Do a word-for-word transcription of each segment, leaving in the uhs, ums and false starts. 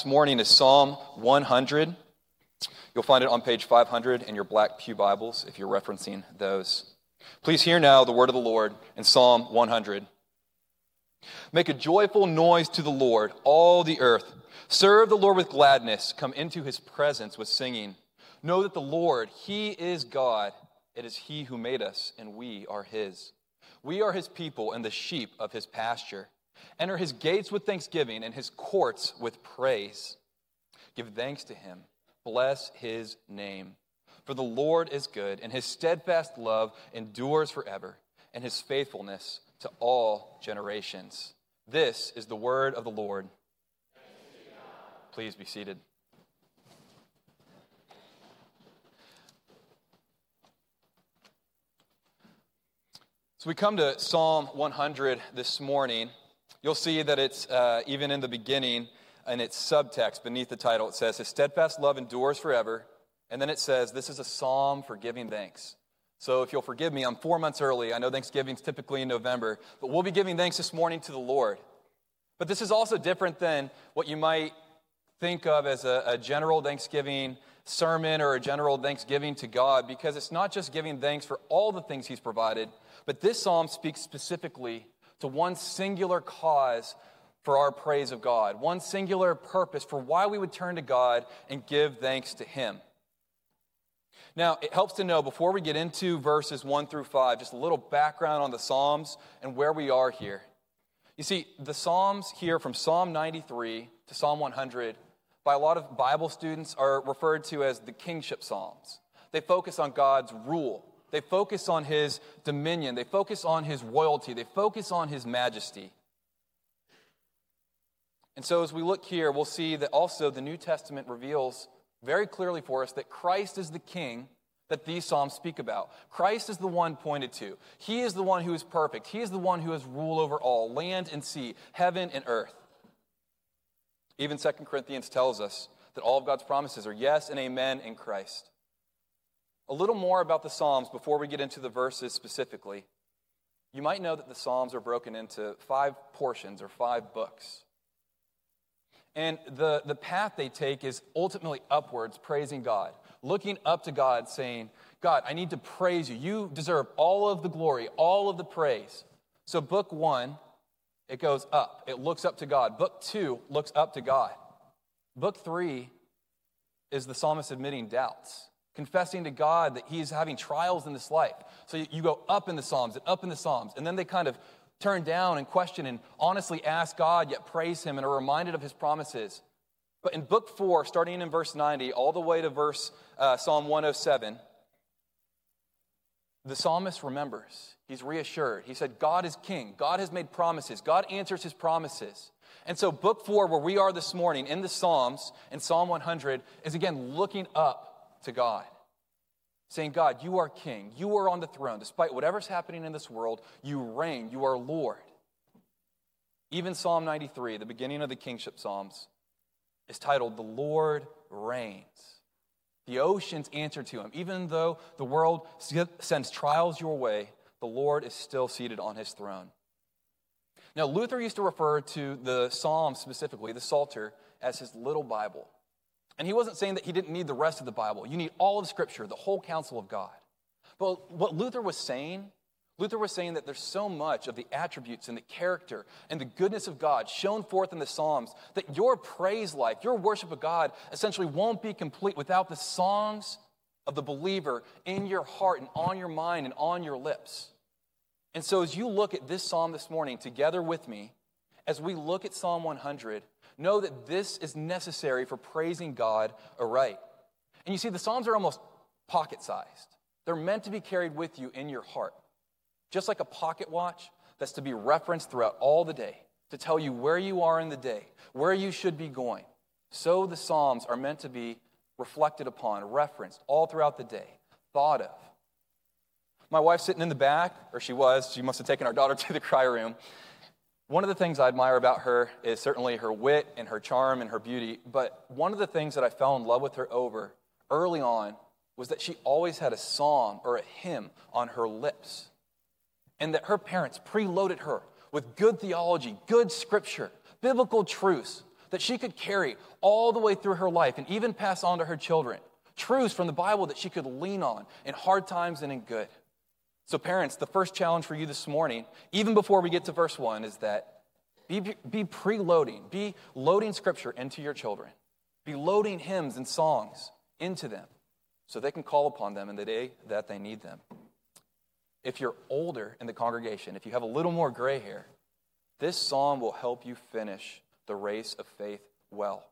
this morning is Psalm one hundred. You'll find it on page five hundred in your black pew Bibles if you're referencing those. Please hear now the word of the Lord in Psalm one hundred. Make a joyful noise to the Lord, all the earth. Serve the Lord with gladness. Come into his presence with singing. Know that the Lord, he is God. It is he who made us, and we are his. We are his people and the sheep of his pasture. Enter his gates with thanksgiving and his courts with praise. Give thanks to him. Bless his name. For the Lord is good, and his steadfast love endures forever, and his faithfulness to all generations. This is the word of the Lord. Please be seated. So we come to Psalm one hundred this morning. You'll see that it's uh, even in the beginning, in its subtext beneath the title, it says, his steadfast love endures forever. And then it says, this is a psalm for giving thanks. So if you'll forgive me, I'm four months early. I know Thanksgiving's typically in November, but we'll be giving thanks this morning to the Lord. But this is also different than what you might think of as a, a general Thanksgiving sermon or a general thanksgiving to God, because it's not just giving thanks for all the things he's provided, but this psalm speaks specifically to one singular cause for our praise of God, one singular purpose for why we would turn to God and give thanks to him. Now, it helps to know, before we get into verses one through five, just a little background on the Psalms and where we are here. You see, the Psalms here from Psalm ninety-three to Psalm one hundred, by a lot of Bible students, are referred to as the kingship Psalms. They focus on God's rule. They focus on his dominion. They focus on his royalty. They focus on his majesty. And so as we look here, we'll see that also the New Testament reveals very clearly for us that Christ is the king that these Psalms speak about. Christ is the one pointed to. He is the one who is perfect. He is the one who has rule over all, land and sea, heaven and earth. Even Second Corinthians tells us that all of God's promises are yes and amen in Christ. A little more about the Psalms before we get into the verses specifically. You might know that the Psalms are broken into five portions or five books. And the, the path they take is ultimately upwards, praising God. Looking up to God, saying, God, I need to praise you. You deserve all of the glory, all of the praise. So book one, it goes up. It looks up to God. Book two looks up to God. Book three is the psalmist admitting doubts, confessing to God that he's having trials in this life. So you, you go up in the Psalms and up in the Psalms, and then they kind of turn down and question and honestly ask God, yet praise him and are reminded of his promises. But in book four, starting in verse ninety, all the way to verse uh, Psalm one oh seven, the psalmist remembers. He's reassured. He said, God is king. God has made promises. God answers his promises. And so book four, where we are this morning in the Psalms, in Psalm one hundred, is again looking up to God, saying, God, you are king. You are on the throne. Despite whatever's happening in this world, you reign. You are Lord. Even Psalm ninety-three, the beginning of the kingship Psalms, is titled, The Lord Reigns. The oceans answer to him. Even though the world sends trials your way, the Lord is still seated on his throne. Now, Luther used to refer to the Psalms specifically, the Psalter, as his little Bible. And he wasn't saying that he didn't need the rest of the Bible. You need all of Scripture, the whole counsel of God. But what Luther was saying, Luther was saying that there's so much of the attributes and the character and the goodness of God shown forth in the Psalms that your praise life, your worship of God, essentially won't be complete without the songs of the believer in your heart and on your mind and on your lips. And so as you look at this psalm this morning together with me, as we look at Psalm one hundred, know that this is necessary for praising God aright. And you see, the Psalms are almost pocket-sized. They're meant to be carried with you in your heart. Just like a pocket watch that's to be referenced throughout all the day, to tell you where you are in the day, where you should be going. So the Psalms are meant to be reflected upon, referenced all throughout the day, thought of. My wife's sitting in the back, or she was, she must have taken our daughter to the cry room. One of the things I admire about her is certainly her wit and her charm and her beauty, but one of the things that I fell in love with her over early on was that she always had a psalm or a hymn on her lips, and that her parents preloaded her with good theology, good scripture, biblical truths that she could carry all the way through her life and even pass on to her children. Truths from the Bible that she could lean on in hard times and in good. So parents, the first challenge for you this morning, even before we get to verse one, is that be, be preloading, be loading Scripture into your children. Be loading hymns and songs into them so they can call upon them in the day that they need them. If you're older in the congregation, if you have a little more gray hair, this psalm will help you finish the race of faith well.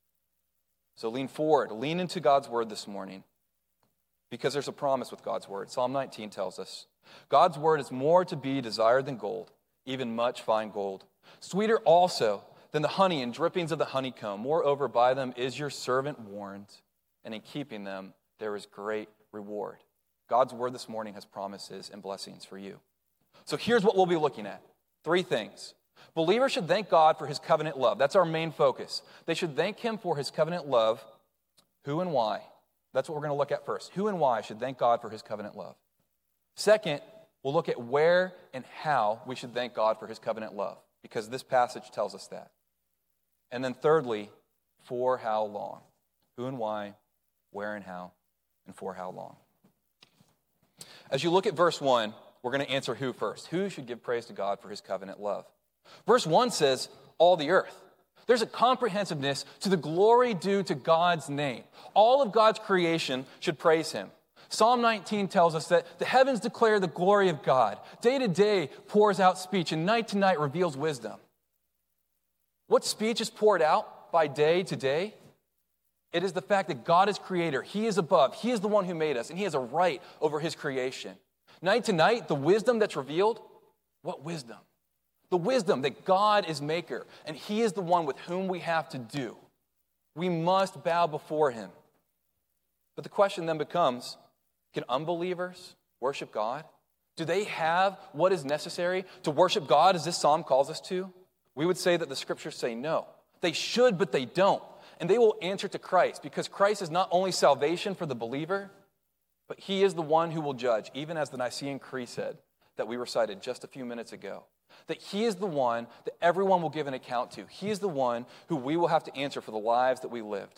So lean forward, lean into God's word this morning, because there's a promise with God's word. Psalm nineteen tells us, God's word is more to be desired than gold, even much fine gold. Sweeter also than the honey and drippings of the honeycomb. Moreover, by them is your servant warned, and in keeping them there is great reward. God's word this morning has promises and blessings for you. So here's what we'll be looking at. Three things. Believers should thank God for his covenant love. That's our main focus. They should thank him for his covenant love. Who and why? That's what we're going to look at first. Who and why should thank God for his covenant love. Second, we'll look at where and how we should thank God for his covenant love, because this passage tells us that. And then thirdly, for how long? Who and why, where and how, and for how long? As you look at verse one, we're going to answer who first. Who should give praise to God for his covenant love? Verse one says, all the earth. There's a comprehensiveness to the glory due to God's name. All of God's creation should praise him. Psalm nineteen tells us that the heavens declare the glory of God. Day to day pours out speech, and night to night reveals wisdom. What speech is poured out by day to day? It is the fact that God is creator. He is above. He is the one who made us, and he has a right over his creation. Night to night, the wisdom that's revealed, what wisdom? The wisdom that God is maker, and he is the one with whom we have to do. We must bow before him. But the question then becomes, can unbelievers worship God? Do they have what is necessary to worship God as this psalm calls us to? We would say that the scriptures say no. They should, but they don't. And they will answer to Christ, because Christ is not only salvation for the believer, but he is the one who will judge, even as the Nicene Creed said that we recited just a few minutes ago. That he is the one that everyone will give an account to. He is the one who we will have to answer for the lives that we lived.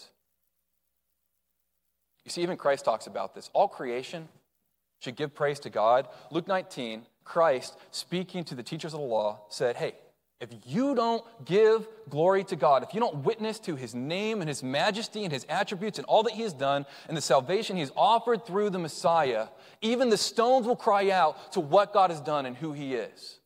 You see, even Christ talks about this. All creation should give praise to God. Luke nineteen, Christ, speaking to the teachers of the law, said, hey, if you don't give glory to God, if you don't witness to his name and his majesty and his attributes and all that he has done and the salvation he has offered through the Messiah, even the stones will cry out to what God has done and who he is.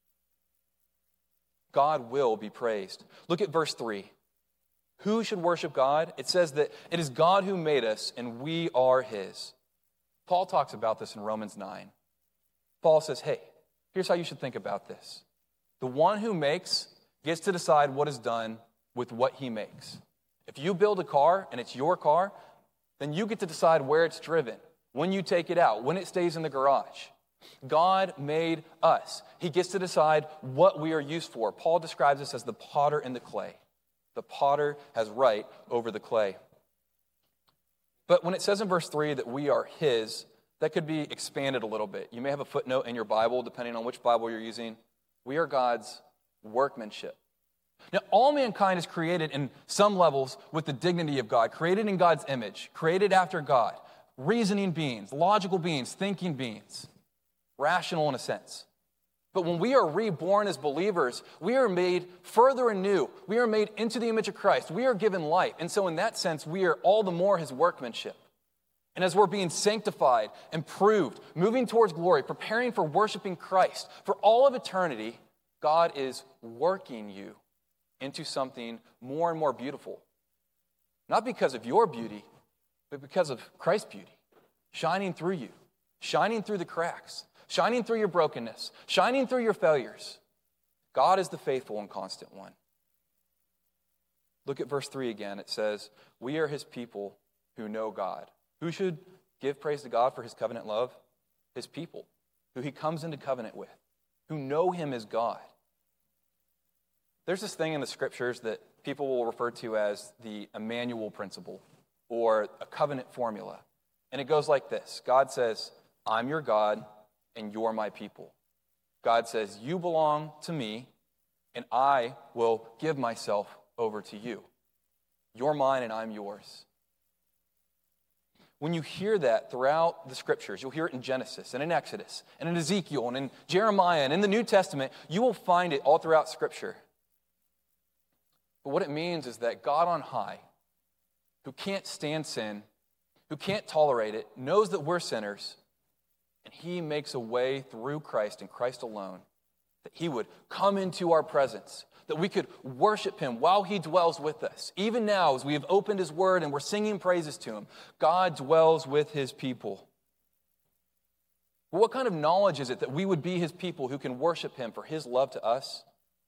God will be praised. Look at verse three. Who should worship God? It says that it is God who made us and we are his. Paul talks about this in Romans nine. Paul says, hey, here's how you should think about this. The one who makes gets to decide what is done with what he makes. If you build a car and it's your car, then you get to decide where it's driven, when you take it out, when it stays in the garage. God made us. He gets to decide what we are used for. Paul describes us as the potter and the clay. The potter has right over the clay. But when it says in verse three that we are his, that could be expanded a little bit. You may have a footnote in your Bible, depending on which Bible you're using. We are God's workmanship. Now, all mankind is created in some levels with the dignity of God, created in God's image, created after God, reasoning beings, logical beings, thinking beings, rational in a sense. But when we are reborn as believers, we are made further anew. We are made into the image of Christ. We are given life. And so in that sense, we are all the more his workmanship. And as we're being sanctified, improved, moving towards glory, preparing for worshiping Christ, for all of eternity, God is working you into something more and more beautiful. Not because of your beauty, but because of Christ's beauty, shining through you, shining through the cracks, shining through your brokenness, shining through your failures. God is the faithful and constant one. Look at verse three again. It says, we are his people who know God. Who should give praise to God for his covenant love? His people, who he comes into covenant with, who know him as God. There's this thing in the scriptures that people will refer to as the Emmanuel principle or a covenant formula. And it goes like this. God says, I'm your God and you're my people. God says, you belong to me and I will give myself over to you. You're mine and I'm yours. When you hear that throughout the scriptures, you'll hear it in Genesis and in Exodus and in Ezekiel and in Jeremiah and in the New Testament, you will find it all throughout Scripture. But what it means is that God on high, who can't stand sin, who can't tolerate it, knows that we're sinners, and he makes a way through Christ and Christ alone, that he would come into our presence, that we could worship him while he dwells with us. Even now, as we have opened his word and we're singing praises to him, God dwells with his people. Well, what kind of knowledge is it that we would be his people who can worship him for his love to us?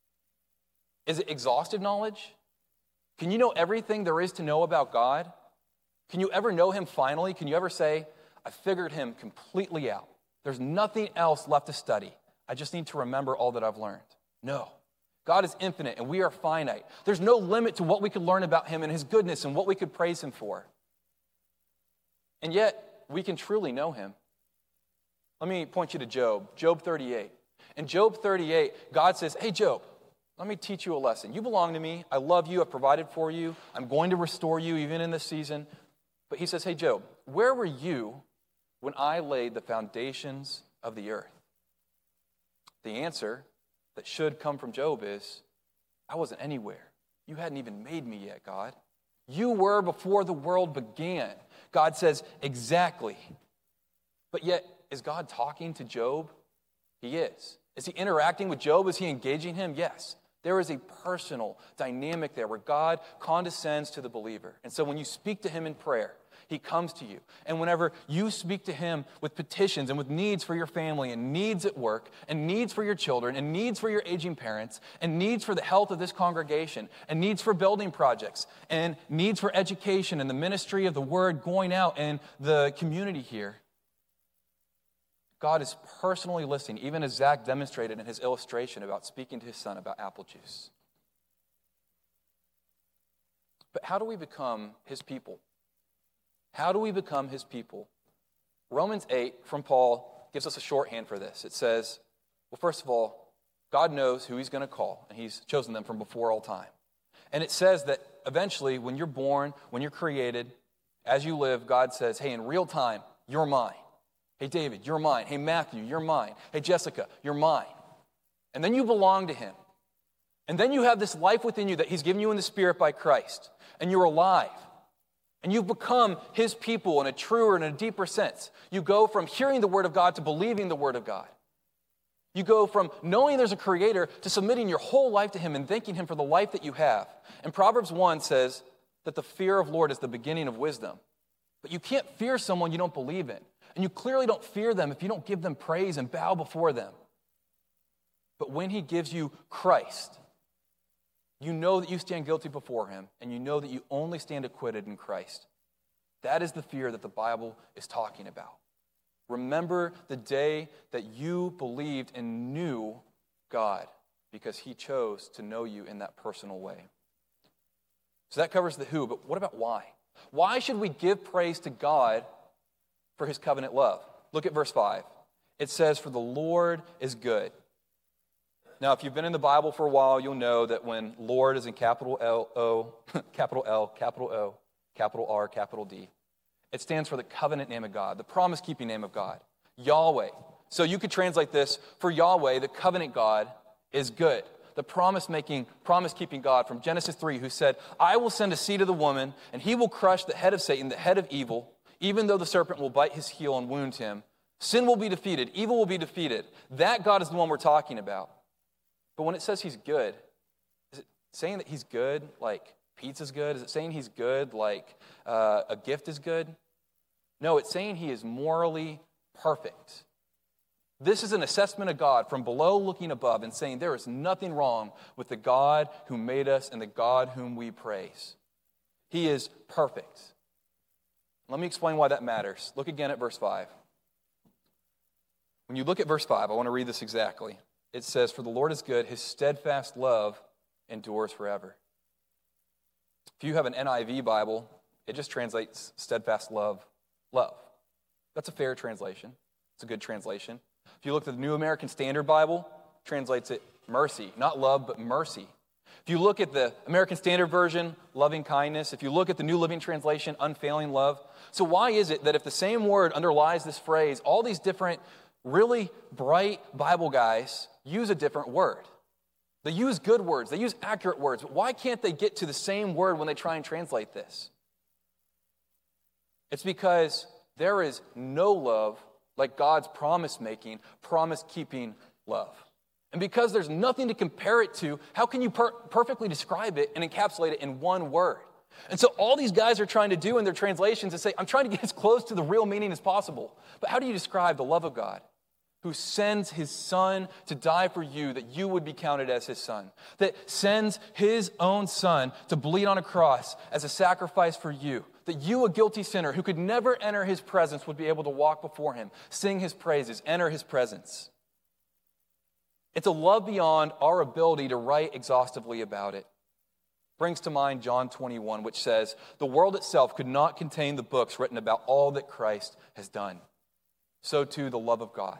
Is it exhaustive knowledge? Can you know everything there is to know about God? Can you ever know him finally? Can you ever say, I figured him completely out. There's nothing else left to study. I just need to remember all that I've learned. No. God is infinite and we are finite. There's no limit to what we could learn about him and his goodness and what we could praise him for. And yet, we can truly know him. Let me point you to Job, Job thirty-eight. In Job thirty-eight, God says, hey, Job, let me teach you a lesson. You belong to me. I love you. I've provided for you. I'm going to restore you even in this season. But he says, hey, Job, where were you when I laid the foundations of the earth? The answer that should come from Job is, I wasn't anywhere. You hadn't even made me yet, God. You were before the world began. God says, exactly. But yet, is God talking to Job? He is. Is he interacting with Job? Is he engaging him? Yes. There is a personal dynamic there where God condescends to the believer. And so when you speak to him in prayer, he comes to you. And whenever you speak to him with petitions and with needs for your family and needs at work and needs for your children and needs for your aging parents and needs for the health of this congregation and needs for building projects and needs for education and the ministry of the word going out in the community here, God is personally listening, even as Zach demonstrated in his illustration about speaking to his son about apple juice. But how do we become his people? How do we become his people? Romans eight from Paul gives us a shorthand for this. It says, well, first of all, God knows who he's going to call, and he's chosen them from before all time. And it says that eventually, when you're born, when you're created, as you live, God says, hey, in real time, you're mine. Hey, David, you're mine. Hey, Matthew, you're mine. Hey, Jessica, you're mine. And then you belong to him. And then you have this life within you that he's given you in the Spirit by Christ. And you're alive. And you've become his people in a truer and a deeper sense. You go from hearing the word of God to believing the word of God. You go from knowing there's a creator to submitting your whole life to him and thanking him for the life that you have. And Proverbs one says that the fear of the Lord is the beginning of wisdom. But you can't fear someone you don't believe in. And you clearly don't fear them if you don't give them praise and bow before them. But when he gives you Christ, you know that you stand guilty before him, and you know that you only stand acquitted in Christ. That is the fear that the Bible is talking about. Remember the day that you believed and knew God, because he chose to know you in that personal way. So that covers the who, but what about why? Why should we give praise to God for his covenant love? Look at verse five. It says, for the Lord is good. Now, if you've been in the Bible for a while, you'll know that when Lord is in capital L O, capital L, capital O, capital R, capital D, it stands for the covenant name of God, the promise-keeping name of God, Yahweh. So you could translate this, for Yahweh, the covenant God, is good. The promise-making, promise-keeping God from Genesis three, who said, I will send a seed of the woman, and he will crush the head of Satan, the head of evil. Even though the serpent will bite his heel and wound him, sin will be defeated, evil will be defeated. That God is the one we're talking about. But when it says he's good, is it saying that he's good like pizza's good? Is it saying he's good like uh, a gift is good? No, it's saying he is morally perfect. This is an assessment of God from below looking above and saying there is nothing wrong with the God who made us and the God whom we praise. He is perfect. Let me explain why that matters. Look again at verse five. When you look at verse five, I want to read this exactly. It says, for the Lord is good, his steadfast love endures forever. If you have an N I V Bible, it just translates steadfast love, love. That's a fair translation. It's a good translation. If you look at the New American Standard Bible, it translates it mercy. Not love, but mercy. If you look at the American Standard Version, loving kindness. If you look at the New Living Translation, unfailing love. So why is it that if the same word underlies this phrase, all these different really bright Bible guys use a different word? They use good words. They use accurate words. But why can't they get to the same word when they try and translate this? It's because there is no love like God's promise-making, promise-keeping love. And because there's nothing to compare it to, how can you per- perfectly describe it and encapsulate it in one word? And so all these guys are trying to do in their translations is say, I'm trying to get as close to the real meaning as possible. But how do you describe the love of God, who sends his son to die for you that you would be counted as his son, that sends his own son to bleed on a cross as a sacrifice for you, that you, a guilty sinner who could never enter his presence, would be able to walk before him, sing his praises, enter his presence? It's a love beyond our ability to write exhaustively about it. Brings to mind John twenty-one, which says, the world itself could not contain the books written about all that Christ has done. So too the love of God.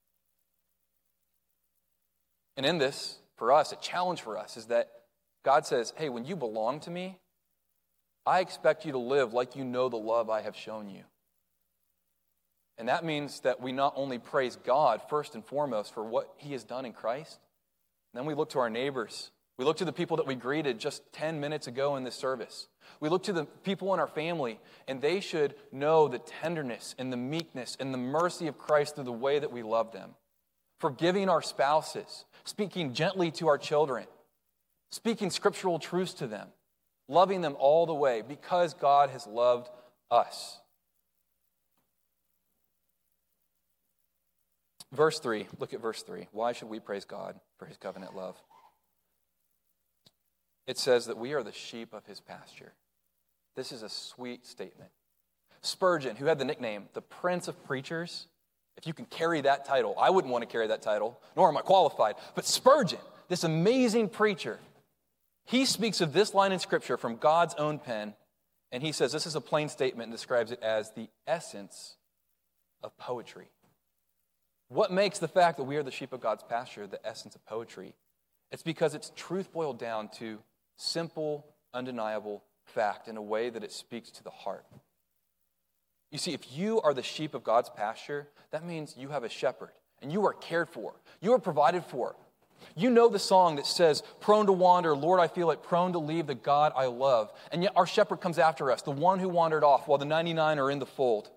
And in this, for us, a challenge for us is that God says, hey, when you belong to me, I expect you to live like you know the love I have shown you. And that means that we not only praise God first and foremost for what he has done in Christ, then we look to our neighbors. We look to the people that we greeted just ten minutes ago in this service. We look to the people in our family, and they should know the tenderness and the meekness and the mercy of Christ through the way that we love them. Forgiving our spouses, speaking gently to our children, speaking scriptural truths to them, loving them all the way because God has loved us. Verse three, look at verse three. Why should we praise God for his covenant love? It says that we are the sheep of his pasture. This is a sweet statement. Spurgeon, who had the nickname, the Prince of Preachers, if you can carry that title, I wouldn't want to carry that title, nor am I qualified, but Spurgeon, this amazing preacher, he speaks of this line in Scripture from God's own pen, and he says this is a plain statement and describes it as the essence of poetry. What makes the fact that we are the sheep of God's pasture the essence of poetry? It's because it's truth boiled down to simple, undeniable fact in a way that it speaks to the heart. You see, if you are the sheep of God's pasture, that means you have a shepherd, and you are cared for. You are provided for. You know the song that says, prone to wander, Lord, I feel it, prone to leave the God I love. And yet our shepherd comes after us, the one who wandered off while the ninety-nine are in the fold.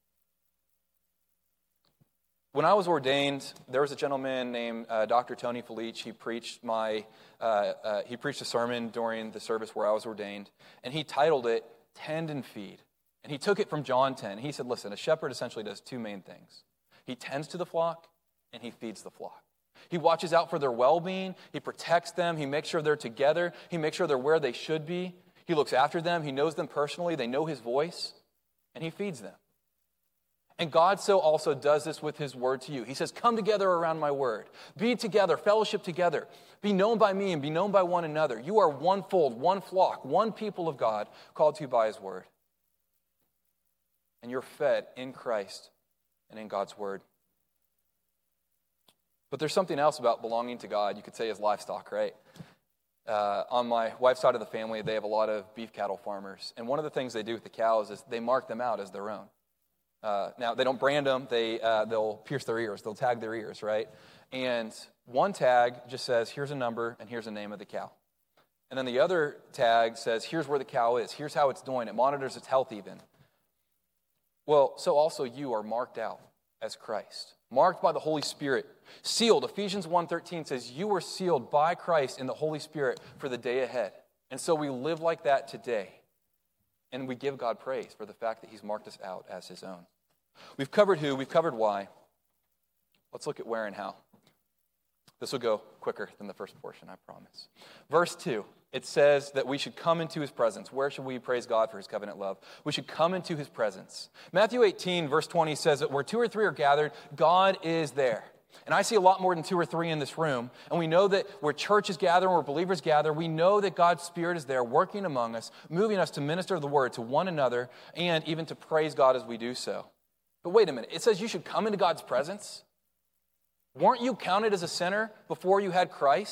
When I was ordained, there was a gentleman named uh, Doctor Tony Felice. He preached my uh, uh, he preached a sermon during the service where I was ordained, and he titled it "Tend and Feed." And he took it from John ten. He said, "Listen, a shepherd essentially does two main things: he tends to the flock, and he feeds the flock. He watches out for their well-being. He protects them. He makes sure they're together. He makes sure they're where they should be. He looks after them. He knows them personally. They know his voice, and he feeds them." And God so also does this with his word to you. He says, come together around my word. Be together, fellowship together. Be known by me and be known by one another. You are one fold, one flock, one people of God called to by his word. And you're fed in Christ and in God's word. But there's something else about belonging to God. You could say as livestock, right? Uh, on my wife's side of the family, they have a lot of beef cattle farmers. And one of the things they do with the cows is they mark them out as their own. Uh, now, they don't brand them. They, uh, they'll pierce their ears. They'll tag their ears, right? And one tag just says, here's a number and here's the name of the cow. And then the other tag says, here's where the cow is. Here's how it's doing. It monitors its health even. Well, so also you are marked out as Christ. Marked by the Holy Spirit. Sealed. Ephesians one thirteen says, you were sealed by Christ in the Holy Spirit for the day ahead. And so we live like that today. And we give God praise for the fact that he's marked us out as his own. We've covered who, we've covered why. Let's look at where and how. This will go quicker than the first portion, I promise. Verse two, it says that we should come into his presence. Where should we praise God for his covenant love? We should come into his presence. Matthew eighteen, verse twenty says that where two or three are gathered, God is there. And I see a lot more than two or three in this room. And we know that where churches gather, where believers gather, we know that God's Spirit is there working among us, moving us to minister the word to one another, and even to praise God as we do so. But wait a minute. It says you should come into God's presence. Weren't you counted as a sinner before you had Christ?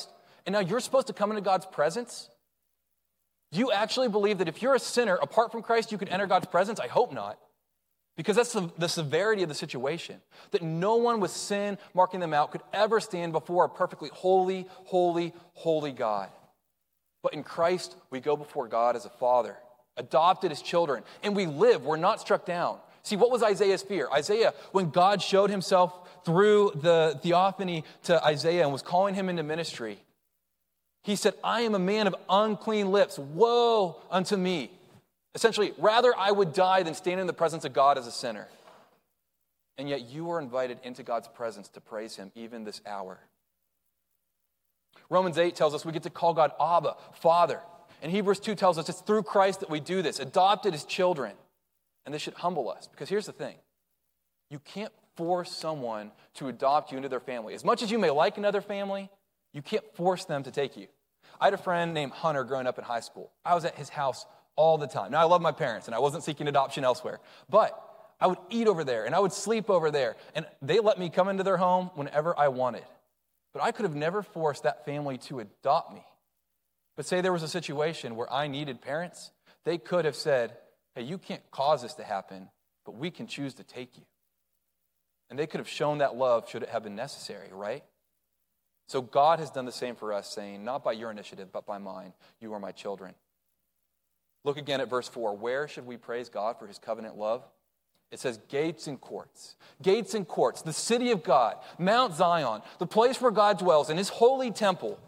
and now you're supposed to come into God's presence? Do you actually believe that if you're a sinner, apart from Christ, you could enter God's presence? I hope not. Because that's the, the severity of the situation. That no one with sin marking them out could ever stand before a perfectly holy, holy, holy God. But in Christ, we go before God as a father, adopted as children, and we live. We're not struck down. See, what was Isaiah's fear? Isaiah, when God showed himself through the theophany to Isaiah and was calling him into ministry, he said, I am a man of unclean lips. Woe unto me. Essentially, rather I would die than stand in the presence of God as a sinner. And yet you are invited into God's presence to praise him even this hour. Romans eight tells us we get to call God Abba, Father. And Hebrews two tells us it's through Christ that we do this, adopted as children. And this should humble us, because here's the thing. You can't force someone to adopt you into their family. As much as you may like another family, you can't force them to take you. I had a friend named Hunter growing up in high school. I was at his house all the time. Now, I love my parents, and I wasn't seeking adoption elsewhere. But I would eat over there, and I would sleep over there, and they let me come into their home whenever I wanted. But I could have never forced that family to adopt me. But say there was a situation where I needed parents, they could have said, hey, you can't cause this to happen, but we can choose to take you. And they could have shown that love should it have been necessary, right? So God has done the same for us, saying, not by your initiative, but by mine, you are my children. Look again at verse four. Where should we praise God for his covenant love? It says gates and courts. Gates and courts, the city of God, Mount Zion, the place where God dwells in his holy temple.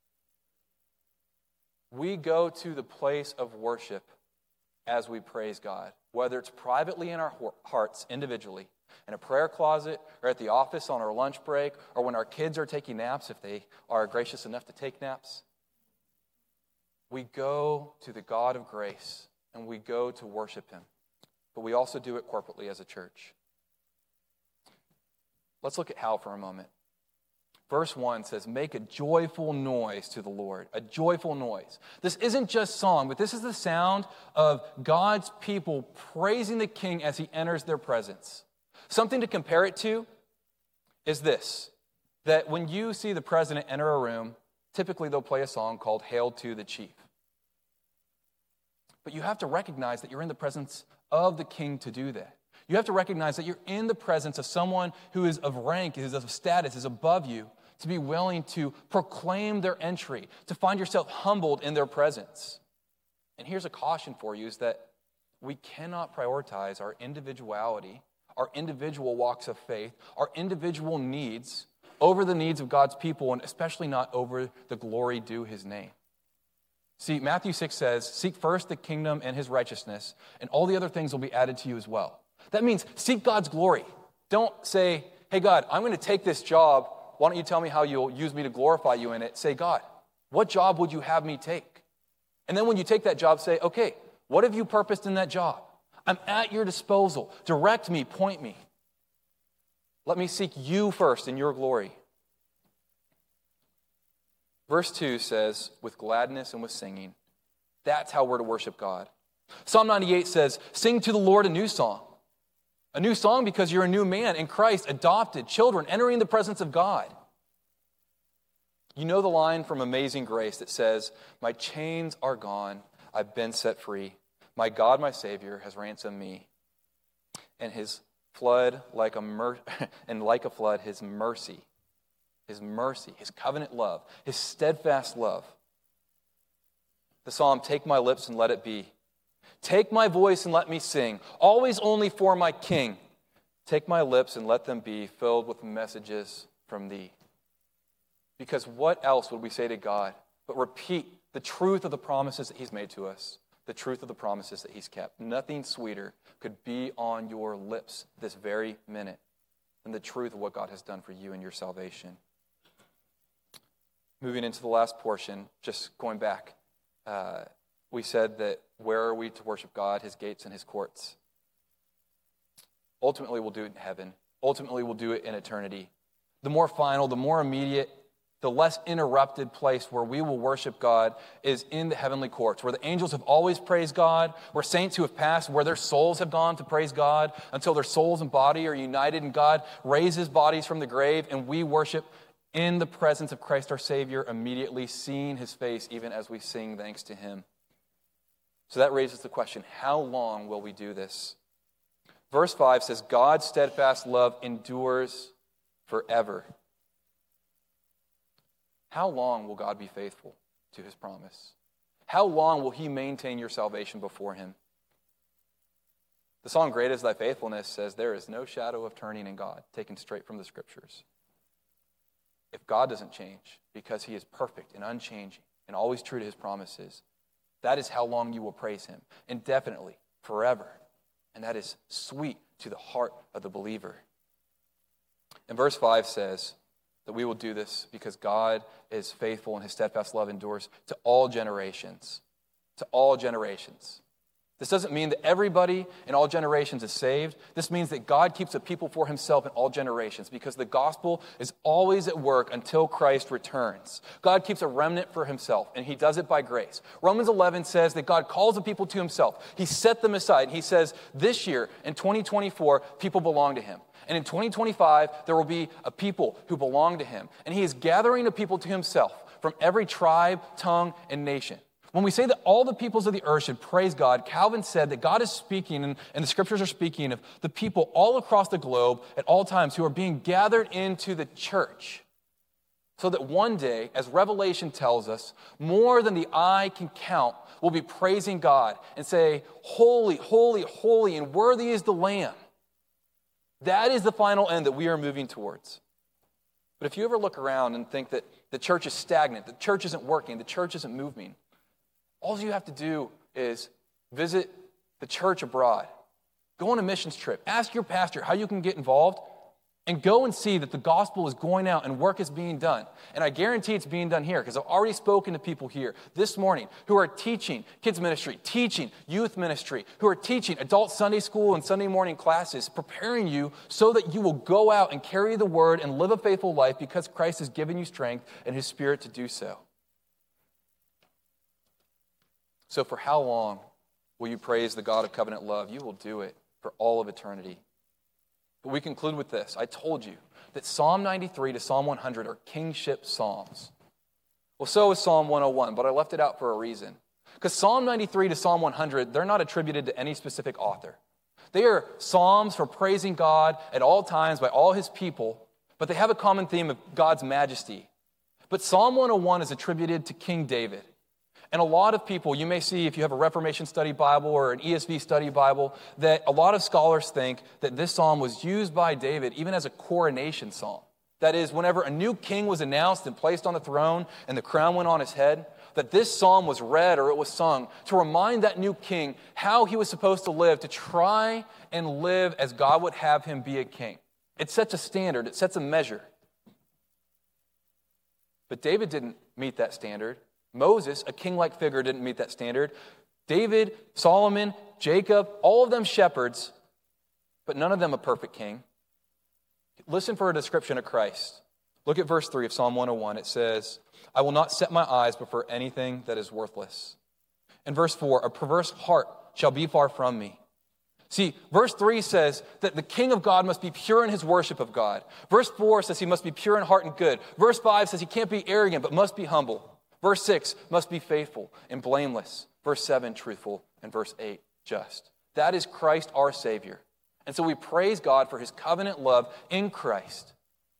We go to the place of worship as we praise God, whether it's privately in our hearts individually, in a prayer closet, or at the office on our lunch break, or when our kids are taking naps, if they are gracious enough to take naps. We go to the God of grace, and we go to worship him. But we also do it corporately as a church. Let's look at how for a moment. Verse one says, make a joyful noise to the Lord. A joyful noise. This isn't just song, but this is the sound of God's people praising the King as he enters their presence. Something to compare it to is this, that when you see the president enter a room, typically they'll play a song called Hail to the Chief. But you have to recognize that you're in the presence of the King to do that. You have to recognize that you're in the presence of someone who is of rank, is of status, is above you, to be willing to proclaim their entry, to find yourself humbled in their presence. And here's a caution for you, is that we cannot prioritize our individuality, our individual walks of faith, our individual needs over the needs of God's people, and especially not over the glory due his name. See, Matthew six says, seek first the kingdom and his righteousness, and all the other things will be added to you as well. That means seek God's glory. Don't say, hey, God, I'm going to take this job. Why don't you tell me how you'll use me to glorify you in it? Say, God, what job would you have me take? And then when you take that job, say, okay, what have you purposed in that job? I'm at your disposal. Direct me, point me. Let me seek you first in your glory. Verse two says, with gladness and with singing. That's how we're to worship God. Psalm ninety-eight says, sing to the Lord a new song. A new song because you're a new man in Christ, adopted, children, entering the presence of God. You know the line from Amazing Grace that says, my chains are gone, I've been set free. My God, my Savior, has ransomed me. And his flood, like a mer- and like a flood, his mercy, his mercy, his covenant love, his steadfast love. The psalm, take my lips and let it be. Take my voice and let me sing, always only for my King. Take my lips and let them be filled with messages from thee. Because what else would we say to God but repeat the truth of the promises that he's made to us, the truth of the promises that he's kept? Nothing sweeter could be on your lips this very minute than the truth of what God has done for you in your salvation. Moving into the last portion, just going back, uh, we said that where are we to worship God, his gates and his courts? Ultimately, we'll do it in heaven. Ultimately, we'll do it in eternity. The more final, the more immediate, the less interrupted place where we will worship God is in the heavenly courts, where the angels have always praised God, where saints who have passed, where their souls have gone to praise God until their souls and body are united, and God raises bodies from the grave, and we worship in the presence of Christ our Savior, immediately seeing his face even as we sing thanks to him. So that raises the question, how long will we do this? Verse five says, God's steadfast love endures forever. How long will God be faithful to his promise? How long will he maintain your salvation before him? The song, Great is Thy Faithfulness, says there is no shadow of turning in God, taken straight from the Scriptures. If God doesn't change, because he is perfect and unchanging and always true to his promises, that is how long you will praise him, indefinitely, forever. And that is sweet to the heart of the believer. And verse five says that we will do this because God is faithful and his steadfast love endures to all generations. To all generations. This doesn't mean that everybody in all generations is saved. This means that God keeps a people for himself in all generations because the gospel is always at work until Christ returns. God keeps a remnant for himself, and he does it by grace. Romans eleven says that God calls the people to himself. He set them aside, and he says this year, in twenty twenty-four, people belong to him. And in twenty twenty-five, there will be a people who belong to him. And he is gathering a people to himself from every tribe, tongue, and nation. When we say that all the peoples of the earth should praise God, Calvin said that God is speaking, and, and the scriptures are speaking of the people all across the globe at all times who are being gathered into the church. So that one day, as Revelation tells us, more than the eye can count will be praising God and say, holy, holy, holy, and worthy is the Lamb. That is the final end that we are moving towards. But if you ever look around and think that the church is stagnant, the church isn't working, the church isn't moving, all you have to do is visit the church abroad. Go on a missions trip. Ask your pastor how you can get involved, and go and see that the gospel is going out and work is being done. And I guarantee it's being done here because I've already spoken to people here this morning who are teaching kids ministry, teaching youth ministry, who are teaching adult Sunday school and Sunday morning classes, preparing you so that you will go out and carry the word and live a faithful life because Christ has given you strength and his Spirit to do so. So for how long will you praise the God of covenant love? You will do it for all of eternity. But we conclude with this. I told you that Psalm ninety-three to Psalm one hundred are kingship psalms. Well, so is Psalm one oh one, but I left it out for a reason. Because Psalm ninety-three to Psalm one hundred, they're not attributed to any specific author. They are psalms for praising God at all times by all his people, but they have a common theme of God's majesty. But Psalm one oh one is attributed to King David. And a lot of people, you may see if you have a Reformation Study Bible or an E S V Study Bible, that a lot of scholars think that this psalm was used by David even as a coronation psalm. That is, whenever a new king was announced and placed on the throne and the crown went on his head, that this psalm was read or it was sung to remind that new king how he was supposed to live, to try and live as God would have him be a king. It sets a standard. It sets a measure. But David didn't meet that standard. Moses, a king-like figure, didn't meet that standard. David, Solomon, Jacob, all of them shepherds, but none of them a perfect king. Listen for a description of Christ. Look at verse three of Psalm one oh one. It says, I will not set my eyes before anything that is worthless. In verse four, a perverse heart shall be far from me. See, verse three says that the king of God must be pure in his worship of God. Verse four says he must be pure in heart and good. Verse five says he can't be arrogant, but must be humble. Verse six, must be faithful and blameless. Verse seven, truthful. And verse eight, just. That is Christ our Savior. And so we praise God for his covenant love in Christ.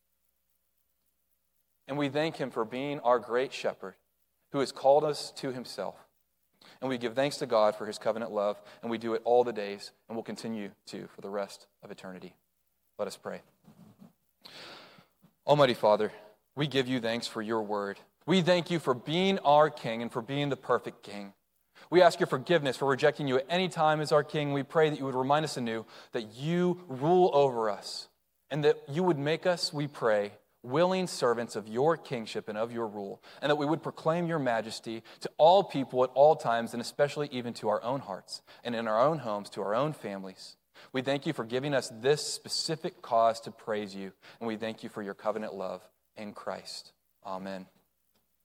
And we thank him for being our great shepherd who has called us to himself. And we give thanks to God for his covenant love, and we do it all the days, and will continue to for the rest of eternity. Let us pray. Almighty Father, we give you thanks for your word. We thank you for being our king and for being the perfect king. We ask your forgiveness for rejecting you at any time as our king. We pray that you would remind us anew that you rule over us and that you would make us, we pray, willing servants of your kingship and of your rule, and that we would proclaim your majesty to all people at all times, and especially even to our own hearts and in our own homes, to our own families. We thank you for giving us this specific cause to praise you, and we thank you for your covenant love in Christ. Amen.